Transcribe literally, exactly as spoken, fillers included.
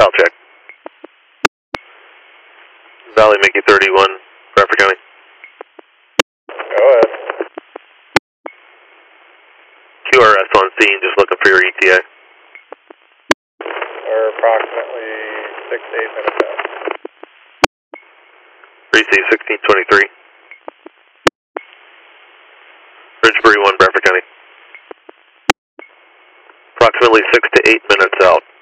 South check. Valley Mickey thirty-one, Bradford County. Go ahead. Q R S on scene, just looking for your E T A. We're approximately six to eight minutes out. Receive sixteen twenty-three. Ridgebury one, Bradford County. Approximately six to eight minutes out.